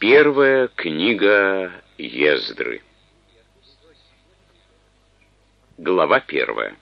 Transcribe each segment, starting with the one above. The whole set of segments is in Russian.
Первая книга Ездры. Глава 1.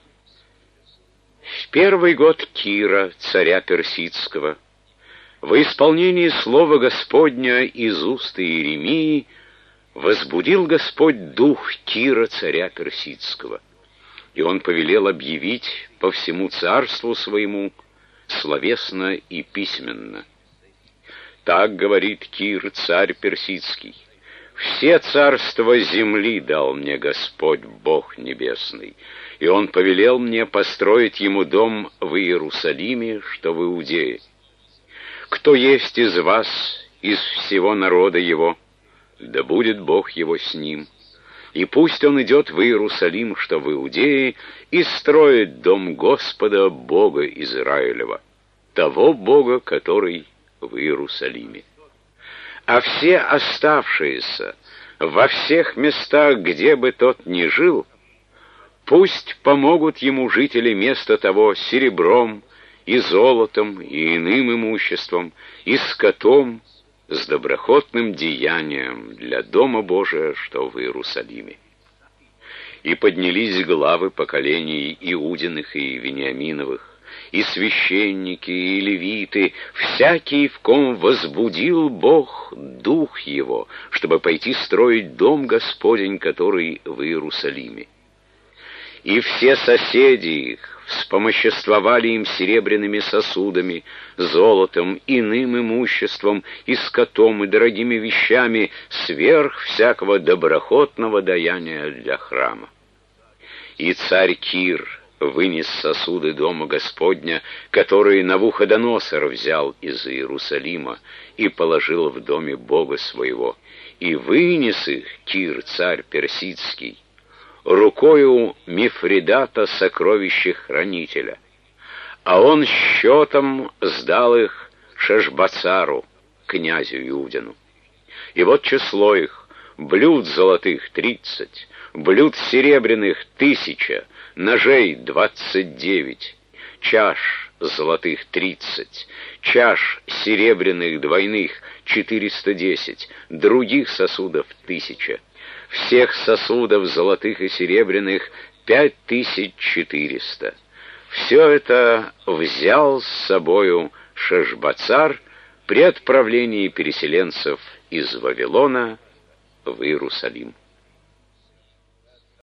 В первый год Кира, царя персидского, во исполнении слова Господня из уст Иеремии, возбудил Господь дух Кира, царя персидского, и он повелел объявить по всему царству своему словесно и письменно. Так говорит Кир, царь персидский: «Все царства земли дал мне Господь, Бог небесный, и Он повелел мне построить Ему дом в Иерусалиме, что в Иудее. Кто есть из вас, из всего народа Его, да будет Бог Его с ним, и пусть он идет в Иерусалим, что в Иудее, и строит дом Господа, Бога Израилева, того Бога, который в Иерусалиме. А все оставшиеся во всех местах, где бы тот ни жил, пусть помогут ему жители места того серебром и золотом и иным имуществом, и скотом, с доброхотным деянием для Дома Божия, что в Иерусалиме». И поднялись главы поколений Иудиных и Вениаминовых, и священники, и левиты, всякий, в ком возбудил Бог дух его, чтобы пойти строить дом Господень, который в Иерусалиме. И все соседи их вспомоществовали им серебряными сосудами, золотом, иным имуществом, и скотом, и дорогими вещами, сверх всякого доброхотного даяния для храма. И царь Кир вынес сосуды дома Господня, которые Навуходоносор взял из Иерусалима и положил в доме Бога своего, и вынес их Кир, царь персидский, рукою Мифридата, сокровищехранителя, а он счетом сдал их Шешбацару, князю Иудину. И вот число их: блюд золотых 30, блюд серебряных 1000, ножей 29, чаш золотых 30, чаш серебряных двойных 410, других сосудов 1000, всех сосудов золотых и серебряных 5400. Все это взял с собою Шешбацар при отправлении переселенцев из Вавилона в Иерусалим.